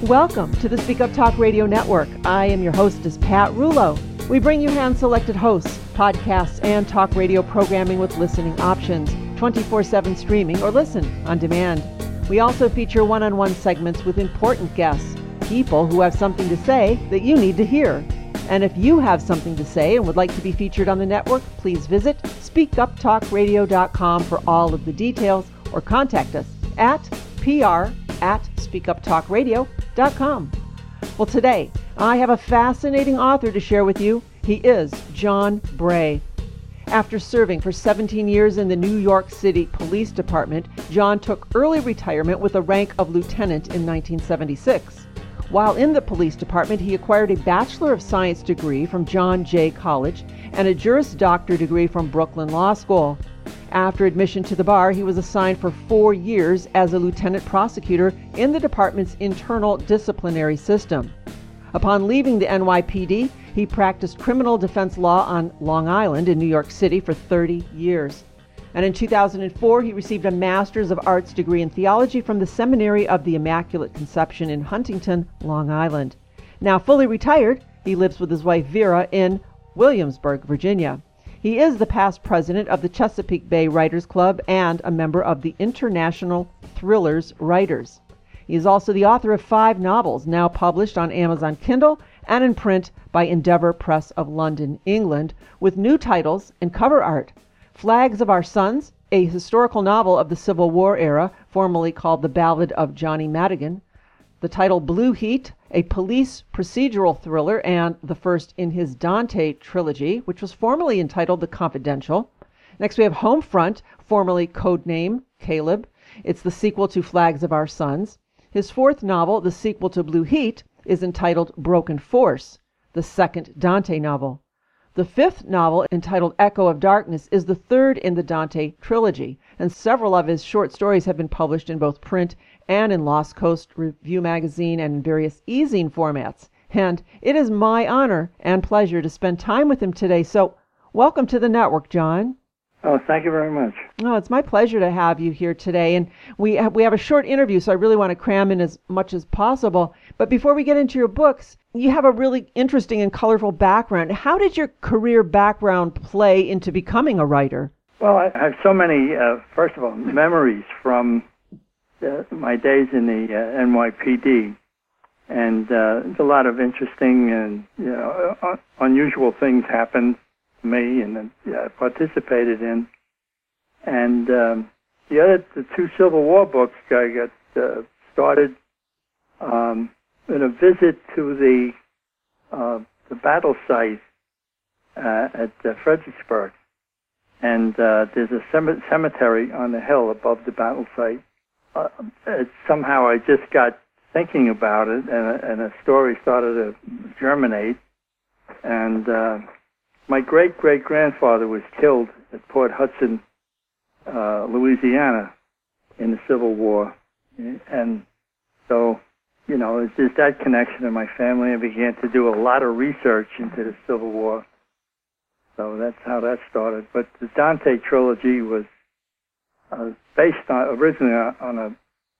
Welcome to the Speak Up Talk Radio Network. I am your hostess, Pat Rulo. We bring you hand-selected hosts, podcasts, and talk radio programming with listening options, 24/7 streaming or listen on demand. We also feature one-on-one segments with important guests, people who have something to say that you need to hear. And if you have something to say and would like to be featured on the network, please visit speakuptalkradio.com for all of the details or contact us at pr@speakuptalkradio.com. Well, today, I have a fascinating author to share with you. He is John Bray. After serving for 17 years in the New York City Police Department, John took early retirement with the rank of lieutenant in 1976. While in the police department, he acquired a Bachelor of Science degree from John Jay College and a Juris Doctor degree from Brooklyn Law School. After admission to the bar, he was assigned for 4 years as a lieutenant prosecutor in the department's internal disciplinary system. Upon leaving the NYPD, he practiced criminal defense law on Long Island in New York City for 30 years. And in 2004, he received a Master's of Arts degree in theology from the Seminary of the Immaculate Conception in Huntington, Long Island. Now fully retired, he lives with his wife Vera in Williamsburg, Virginia. He is the past president of the Chesapeake Bay Writers Club and a member of the International Thrillers Writers. He is also the author of 5 novels now published on Amazon Kindle and in print by Endeavour Press of London, England, with new titles and cover art. Flags of Our Sons, a historical novel of the Civil War era, formerly called The Ballad of Johnny Madigan. The title Blue Heat, a police procedural thriller and the first in his Dante trilogy, which was formerly entitled The Confidential. Next we have Homefront, formerly codename Caleb. It's the sequel to Flags of Our Sons. His 4th novel, the sequel to Blue Heat, is entitled Broken Force, the 2nd Dante novel. The 5th novel, entitled Echo of Darkness, is the 3rd in the Dante trilogy, and several of his short stories have been published in both print and in Lost Coast Review magazine and in various e-zine formats. And it is my honor and pleasure to spend time with him today. So welcome to the network, John. Oh, thank you very much. Oh, it's my pleasure to have you here today. And we have a short interview, so I really want to cram in as much as possible. But before we get into your books, you have a really interesting and colorful background. How did your career background play into becoming a writer? Well, I have so many, first of all, memories from my days in the NYPD. And a lot of interesting and unusual things happened to me and participated in. And the 2 Civil War books I got started in a visit to the battle site at Fredericksburg. And there's a cemetery on the hill above the battle site. Somehow I just got thinking about it, and a story started to germinate. And my great-great-grandfather was killed at Port Hudson, Louisiana, in the Civil War. And so, there's that connection in my family. I began to do a lot of research into the Civil War. So that's how that started. But the Dante trilogy was based originally on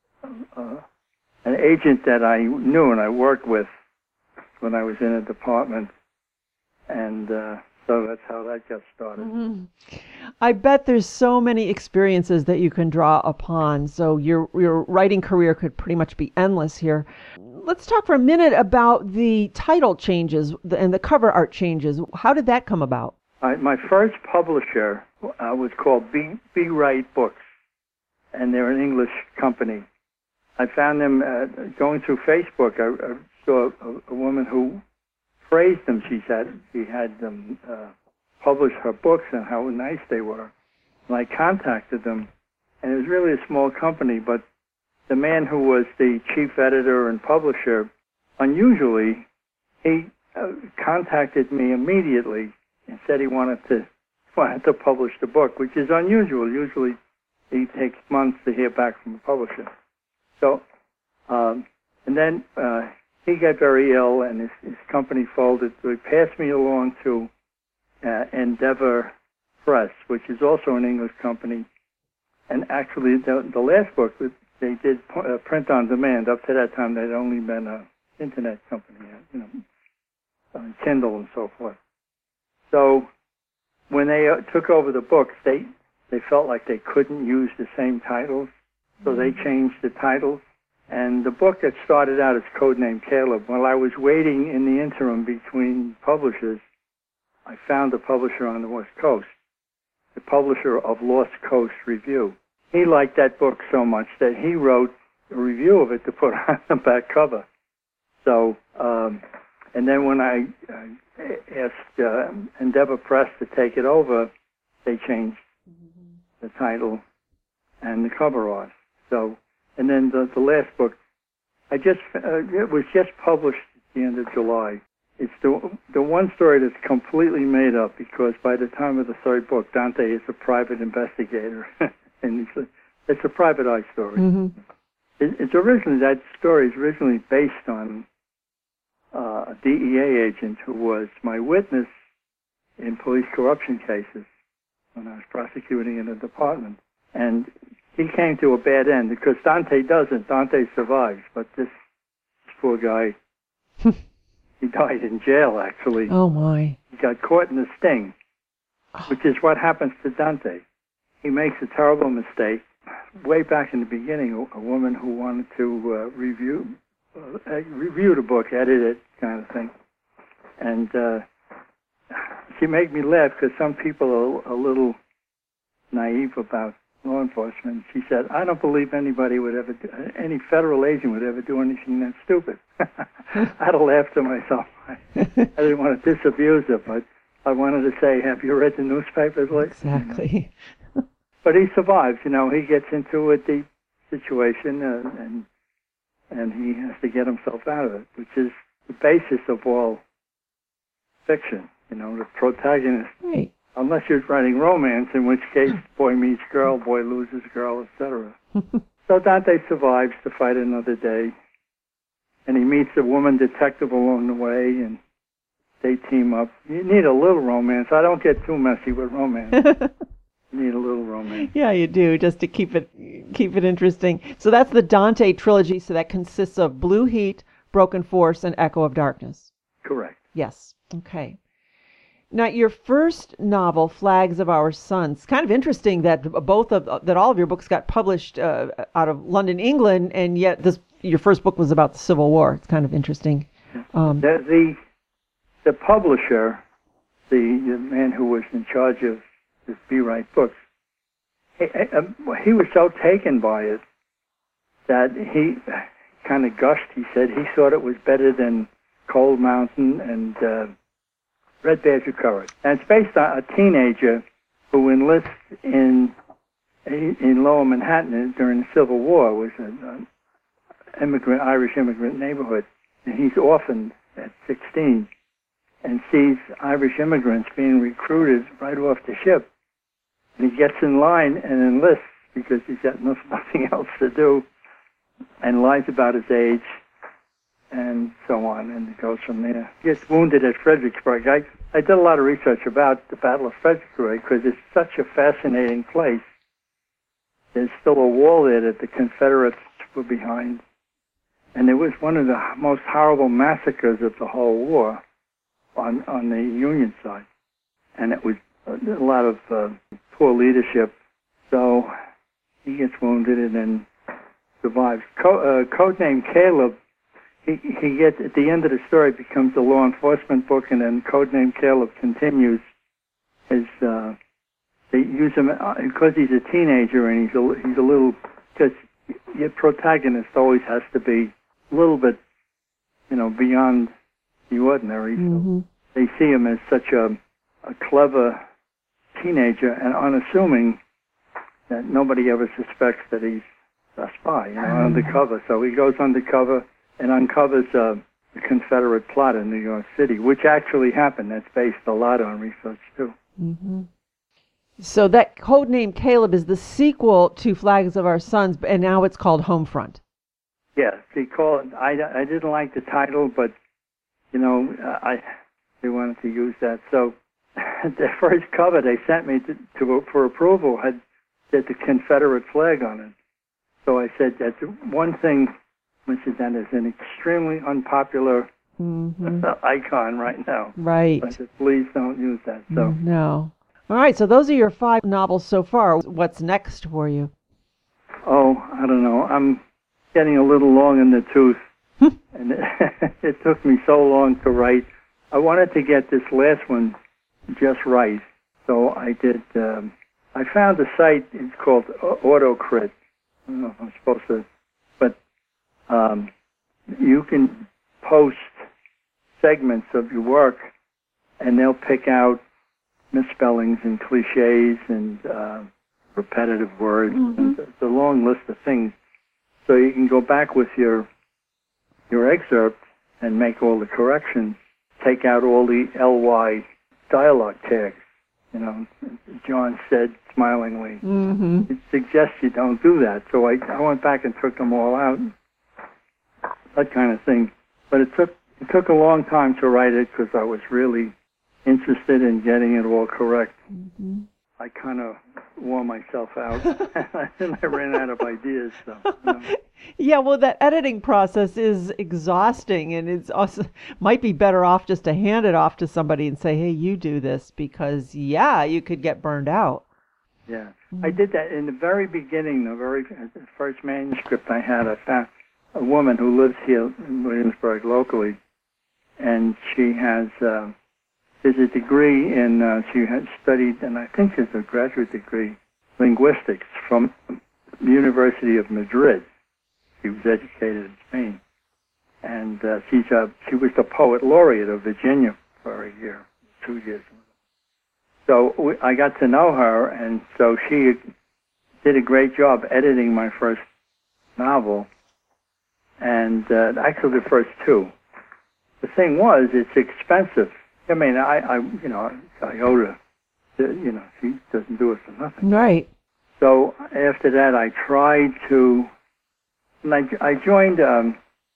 an agent that I knew and I worked with when I was in a department. And so that's how that got started. Mm-hmm. I bet there's so many experiences that you can draw upon. So your writing career could pretty much be endless here. Let's talk for a minute about the title changes and the cover art changes. How did that come about? My first publisher was called B Wright Books, and they're an English company. I found them going through Facebook. I saw a woman who praised them. She had them publish her books and how nice they were. And I contacted them, and it was really a small company, but the man who was the chief editor and publisher, unusually, he contacted me immediately and said he wanted to publish the book, which is unusual. Usually it takes months to hear back from a publisher. So, and then he got very ill and his company folded, so he passed me along to Endeavour Press, which is also an English company. And actually, the last book, they did print on demand. Up to that time, they'd only been an internet company, Kindle and so forth. So when they took over the books, they felt like they couldn't use the same titles, so they changed the titles. And the book that started out as Codename Caleb, while I was waiting in the interim between publishers, I found a publisher on the West Coast, the publisher of Lost Coast Review. He liked that book so much that he wrote a review of it to put on the back cover. So, and then when I asked Endeavor Press to take it over, they changed the title and the cover art. So, and then the last book, it was just published at the end of July. It's the one story that's completely made up, because by the time of the third book, Dante is a private investigator, and it's a private eye story. Mm-hmm. That story is originally based on a DEA agent who was my witness in police corruption cases when I was prosecuting in a department. And he came to a bad end, because Dante doesn't. Dante survives, but this poor guy, he died in jail, actually. Oh, my. He got caught in the sting, which is what happens to Dante. He makes a terrible mistake. Way back in the beginning, a woman who wanted to review the book, edit it, kind of thing. And she made me laugh, because some people are a little naive about law enforcement. She said, "I don't believe any federal agent would ever do anything that stupid." I had to laugh to myself. I didn't want to disabuse her, but I wanted to say, have you read the newspapers lately? Exactly. But he survives. He gets into a deep situation, and he has to get himself out of it, which is the basis of all fiction. The protagonist. Right. Unless you're writing romance, in which case boy meets girl, boy loses girl, etc. So Dante survives to fight another day, and he meets a woman detective along the way, and they team up. You need a little romance. I don't get too messy with romance. You need a little romance. Yeah, you do, just to keep it interesting. So that's the Dante trilogy. So that consists of Blue Heat, Broken Force, and Echo of Darkness. Correct. Yes. Okay. Now, your first novel, Flags of Our Sons, kind of interesting that all of your books got published out of London, England, and yet your first book was about the Civil War. It's kind of interesting. The publisher, the man who was in charge of the Be Right books, he was so taken by it that he kind of gushed. He said he thought it was better than Cold Mountain and Red Badge of Courage. And it's based on a teenager who enlists in Lower Manhattan during the Civil War. It was an Irish immigrant neighborhood. And he's orphaned at 16 and sees Irish immigrants being recruited right off the ship. And he gets in line and enlists because he's got nothing else to do, and lies about his age, and so on, and it goes from there. He gets wounded at Fredericksburg. I did a lot of research about the Battle of Fredericksburg because it's such a fascinating place. There's still a wall there that the Confederates were behind, and it was one of the most horrible massacres of the whole war on the Union side, and it was a lot of poor leadership. So he gets wounded and then survives. Codename Caleb. He gets, at the end of the story, it becomes a law enforcement book, and then Codename Caleb continues. They use him because he's a teenager, and he's a little, because your protagonist always has to be a little bit, beyond the ordinary. Mm-hmm. So they see him as such a clever teenager and unassuming that nobody ever suspects that he's a spy, undercover. So he goes undercover and uncovers the Confederate plot in New York City, which actually happened. That's based a lot on research, too. Mm-hmm. So that Codename Caleb is the sequel to Flags of Our Sons, and now it's called Homefront. Yeah, I didn't like the title, but, they wanted to use that. So the first cover they sent me for approval had the Confederate flag on it. So I said that one thing, Mrs. That is an extremely unpopular icon right now. Right. I said, please don't use that. So No. All right, so those are your 5 novels so far. What's next for you? Oh, I don't know. I'm getting a little long in the tooth, and it took me so long to write. I wanted to get this last one just right, so I did. I found a site. It's called AutoCrit. I don't know if I'm supposed to, but you can post segments of your work, and they'll pick out misspellings and cliches and repetitive words. And it's a long list of things. So you can go back with your excerpt and make all the corrections, take out all the LY dialogue tags. You know, John said smilingly. It suggests you don't do that. So I went back and took them all out, that kind of thing. But it took a long time to write it because I was really interested in getting it all correct. I kind of wore myself out, and I ran out of ideas. So, Yeah, well, that editing process is exhausting, and it's also might be better off just to hand it off to somebody and say, "Hey, you do this," because you could get burned out. Yeah, I did that in the very beginning. The first manuscript I had, I found a woman who lives here in Williamsburg locally, and she has. There's a degree in, she had studied, and I think it's a graduate degree, linguistics from the University of Madrid. She was educated in Spain. And she was the poet laureate of Virginia for a year, 2 years. So I got to know her, and so she did a great job editing my first novel, and actually the first 2. The thing was, it's expensive. I mean, I Iota, she doesn't do it for nothing. Right. So after that, I tried to, and I joined a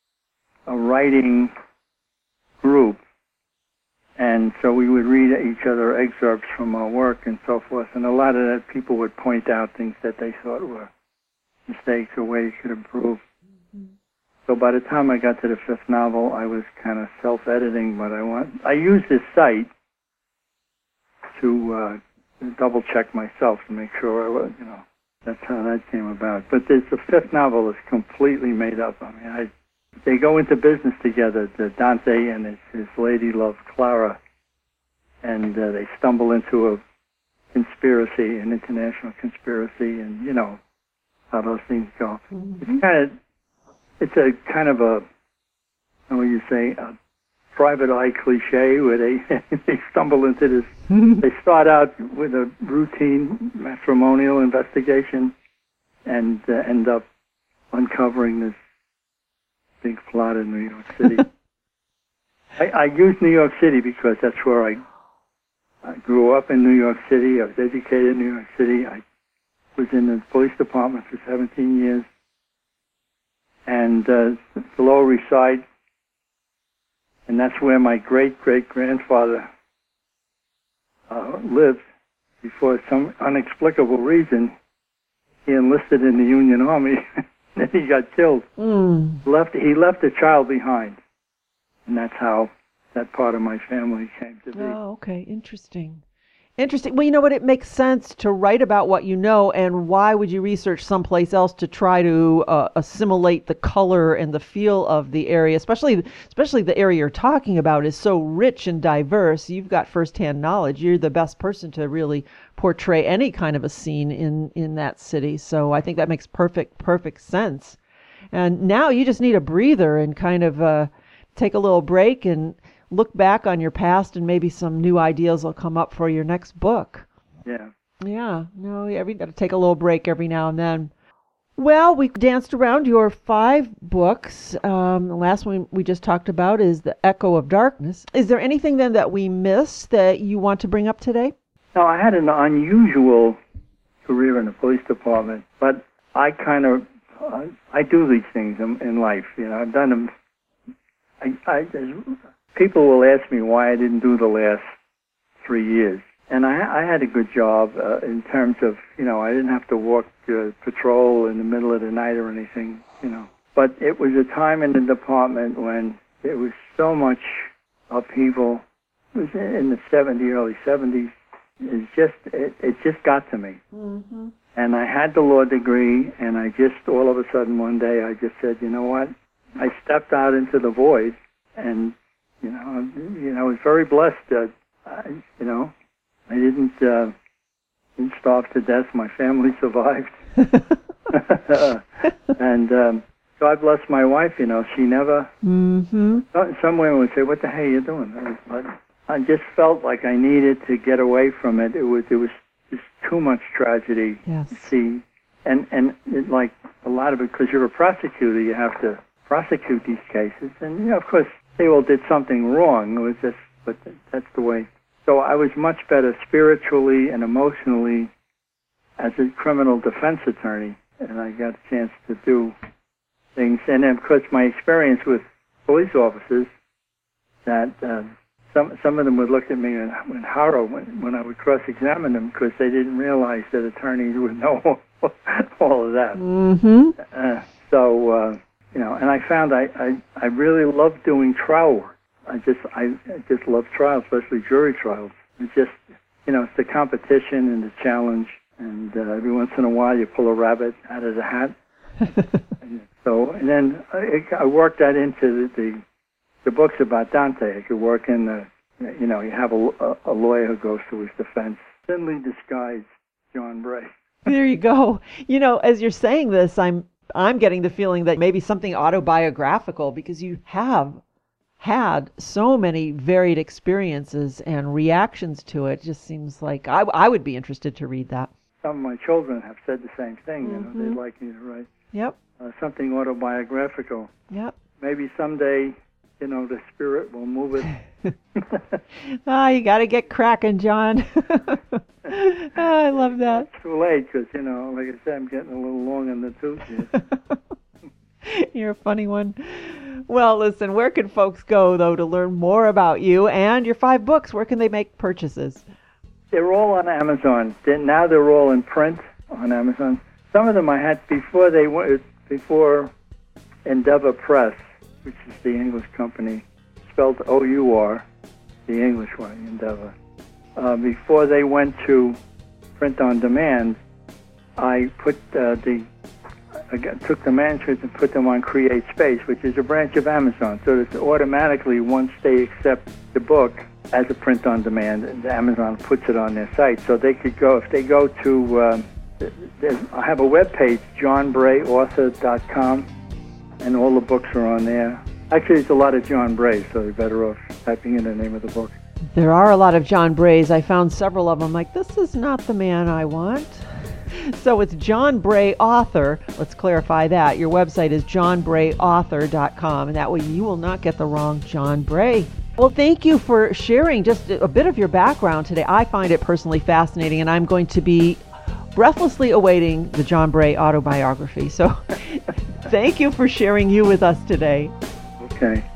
writing group, and so we would read each other excerpts from our work and so forth, and a lot of that people would point out things that they thought were mistakes or ways you could improve. So by the time I got to the 5th novel, I was kind of self-editing, but I used this site to double-check myself to make sure I was, that's how that came about. But the 5th novel is completely made up. I mean, they go into business together, Dante and his lady love, Clara, and they stumble into a conspiracy, an international conspiracy, and, how those things go. It's a kind of a, how would you say, a private eye cliche where they stumble into this. They start out with a routine matrimonial investigation and end up uncovering this big plot in New York City. I use New York City because that's where I grew up in New York City. I was educated in New York City. I was in the police department for 17 years. And the Lower East Side, and that's where my great-great-grandfather lived before some inexplicable reason. He enlisted in the Union Army, and he got killed. He left a child behind, and that's how that part of my family came to be. Oh, okay, interesting. Well, you know what? It makes sense to write about what you know, and why would you research someplace else to try to assimilate the color and the feel of the area, especially the area you're talking about is so rich and diverse. You've got firsthand knowledge. You're the best person to really portray any kind of a scene in that city. So I think that makes perfect sense. And now you just need a breather and kind of take a little break and look back on your past, and maybe some new ideas will come up for your next book. Yeah. Yeah. No, we got to take a little break every now and then. Well, we danced around your 5 books. The last one we just talked about is The Echo of Darkness. Is there anything then that we missed that you want to bring up today? No, I had an unusual career in the police department, but I kind of, I do these things in life. I've done them. People will ask me why I didn't do the last 3 years. And I had a good job in terms of, I didn't have to walk patrol in the middle of the night or anything, But it was a time in the department when there was so much upheaval. It was in the early 70s. It just got to me. Mm-hmm. And I had the law degree, and I just, all of a sudden one day, I just said, you know what? I stepped out into the void, and, I was very blessed that, I didn't starve to death. My family survived. And God bless my wife, she never, some women would say, what the hell are you doing? But I just felt like I needed to get away from it. It was just too much tragedy to see. And it, like a lot of it, because you're a prosecutor, you have to prosecute these cases. And, of course, they all did something wrong. It was just, but that's the way. So I was much better spiritually and emotionally as a criminal defense attorney, and I got a chance to do things. And then, of course, my experience with police officers, that some of them would look at me in horror when I would cross-examine them because they didn't realize that attorneys would know all of that. Mm-hmm. And I found I really loved doing trial work. I just love trials, especially jury trials. It's just, it's the competition and the challenge, and every once in a while you pull a rabbit out of the hat. and then I worked that into the books about Dante. I could work in you have a lawyer who goes to his defense, thinly disguised John Bray. There you go. As you're saying this, I'm getting the feeling that maybe something autobiographical, because you have had so many varied experiences and reactions to it. It just seems like I would be interested to read that. Some of my children have said the same thing. They'd like me to write something autobiographical. Yep. Maybe someday, the spirit will move it. You got to get cracking, John. I love that. It's too late because, like I said, I'm getting a little long in the tooth here. You're a funny one. Well, listen, where can folks go, though, to learn more about you and your 5 books? Where can they make purchases? They're all on Amazon. Now they're all in print on Amazon. Some of them I had before Endeavor Press, which is the English company, spelled O-U-R, the English way, Endeavor. Before they went to print on demand, I put I took the manuscripts and put them on CreateSpace, which is a branch of Amazon. So that automatically, once they accept the book as a print on demand, Amazon puts it on their site. So they could go, if they go to, I have a webpage, johnbrayauthor.com, and all the books are on there. Actually, there's a lot of John Bray, so you're better off typing in the name of the book. There are a lot of John Brays. I found several of them. Like, this is not the man I want. So it's John Bray Author. Let's clarify that. Your website is johnbrayauthor.com, and that way you will not get the wrong John Bray. Well, thank you for sharing just a bit of your background today. I find it personally fascinating, and I'm going to be breathlessly awaiting the John Bray autobiography. So thank you for sharing you with us today. Okay.